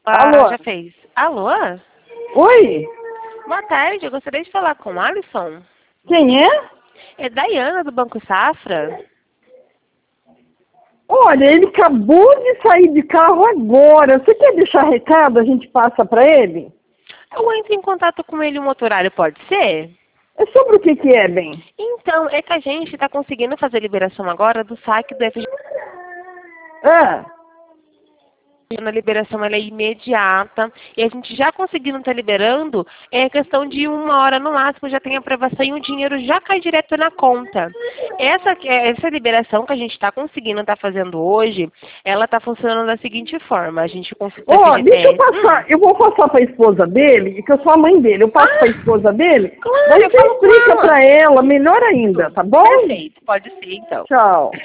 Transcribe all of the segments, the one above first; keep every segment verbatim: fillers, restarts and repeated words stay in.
Ah, Alô? já fez. Alô? Oi? Boa tarde, eu gostaria de falar com o Alisson. Quem é? É Daiana, do Banco Safra. Olha, ele acabou de sair de carro agora. Você quer deixar recado? A gente passa para ele? Eu entro em contato com ele um outro horário, pode ser? É sobre o que que é, bem? Então, é que a gente está conseguindo fazer a liberação agora do saque do F G. Ah, A liberação ela é imediata e a gente já conseguindo estar liberando, é questão de uma hora no máximo, já tem aprovação e o dinheiro já cai direto na conta. Essa, essa liberação que a gente está conseguindo estar fazendo hoje, ela está funcionando da seguinte forma, a gente consulta ó, F G T deixa eu S. passar. Eu vou passar para a esposa dele, que eu sou a mãe dele. Eu passo para a esposa dele, Claro, daí eu você falo com explica ela. para ela, melhor ainda, tá bom? Perfeito, pode ser então. Tchau.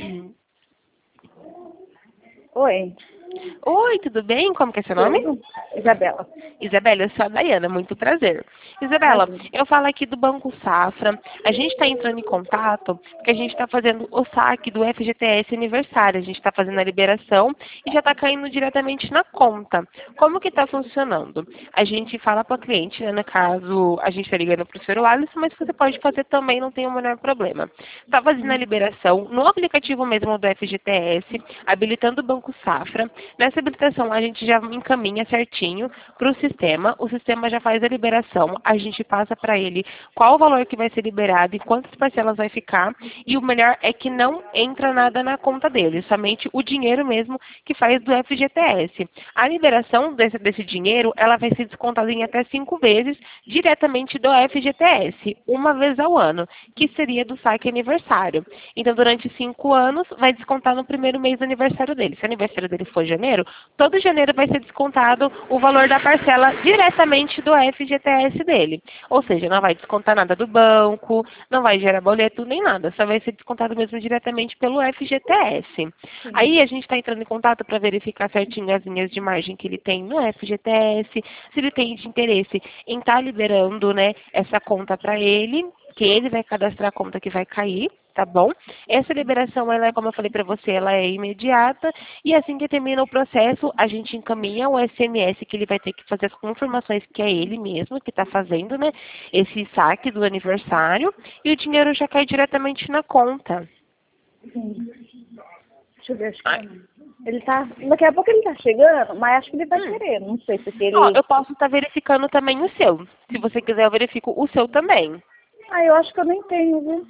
Oi, Oi, tudo bem? Como que é seu nome? tudo? Isabela. Isabela, eu sou a Daiana, muito prazer. Isabela, Imagina. eu falo aqui do Banco Safra. A gente está entrando em contato porque a gente está fazendo o saque do F G T S aniversário. A gente está fazendo a liberação e já está caindo diretamente na conta. Como que está funcionando? A gente fala para o cliente, né, no caso, a gente está ligando para o senhor Alisson, mas você pode fazer também, não tem o menor problema. Está fazendo a liberação no aplicativo mesmo do F G T S, habilitando o Banco Safra. Nessa habilitação a gente já encaminha certinho para o sistema, o sistema já faz a liberação, a gente passa para ele qual o valor que vai ser liberado e quantas parcelas vai ficar, e o melhor é que não entra nada na conta dele, somente o dinheiro mesmo que faz do F G T S. A liberação desse, desse dinheiro, ela vai ser descontada em até cinco vezes diretamente do F G T S, uma vez ao ano, que seria do saque aniversário. Então, durante cinco anos, vai descontar no primeiro mês do aniversário dele. Se o aniversário dele for janeiro, todo janeiro vai ser descontado o valor da parcela diretamente do F G T S dele. Ou seja, não vai descontar nada do banco, não vai gerar boleto nem nada, só vai ser descontado mesmo diretamente pelo F G T S. Sim. Aí a gente está entrando em contato para verificar certinho as linhas de margem que ele tem no F G T S, se ele tem de interesse em estar tá liberando, né, essa conta para ele, que ele vai cadastrar a conta que vai cair, tá bom? Essa liberação, ela é, como eu falei para você, ela é imediata e assim que termina o processo, a gente encaminha o S M S que ele vai ter que fazer as confirmações que é ele mesmo que está fazendo, né, esse saque do aniversário e o dinheiro já cai diretamente na conta. Sim. Deixa eu ver, acho que ele tá. Daqui a pouco ele tá chegando, mas acho que ele vai Hum. querer. Não sei se ele. Ó, eu posso estar verificando também o seu. Se você quiser, eu verifico o seu também. Ah, eu acho que eu nem tenho, viu?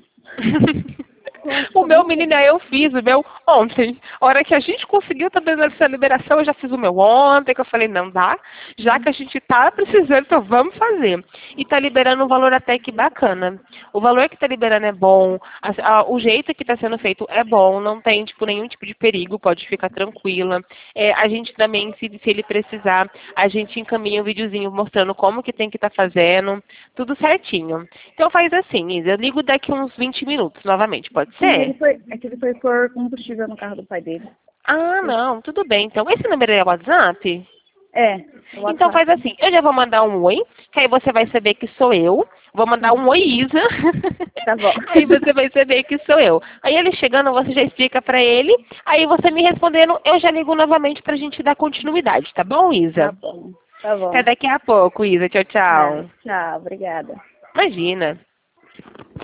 O meu, menina, eu fiz o meu ontem. A hora que a gente conseguiu também essa liberação, eu já fiz o meu ontem, que eu falei, não dá. Já que a gente tá precisando, então vamos fazer. E tá liberando um valor até que bacana. O valor que tá liberando é bom, a, a, o jeito que tá sendo feito é bom, não tem, tipo, nenhum tipo de perigo, pode ficar tranquila. É, a gente também, se, se ele precisar, a gente encaminha um videozinho mostrando como que tem que tá fazendo, tudo certinho. Então faz assim, Isa, eu ligo daqui uns vinte minutos novamente, pode Sim, ele ser? foi. É que ele foi por combustível no carro do pai dele. Ah, não, tudo bem. Então, esse número é o WhatsApp? É, o Então WhatsApp. faz assim, eu já vou mandar um oi, que aí você vai saber que sou eu. Vou mandar um oi, Isa. Tá bom. Aí você vai saber que sou eu. Aí ele chegando, você já explica pra ele. Aí você me respondendo, eu já ligo novamente pra gente dar continuidade, tá bom, Tá Isa? bom. Tá bom. Até daqui a pouco, Isa. Tchau, Tá, tchau. tchau, obrigada. Imagina.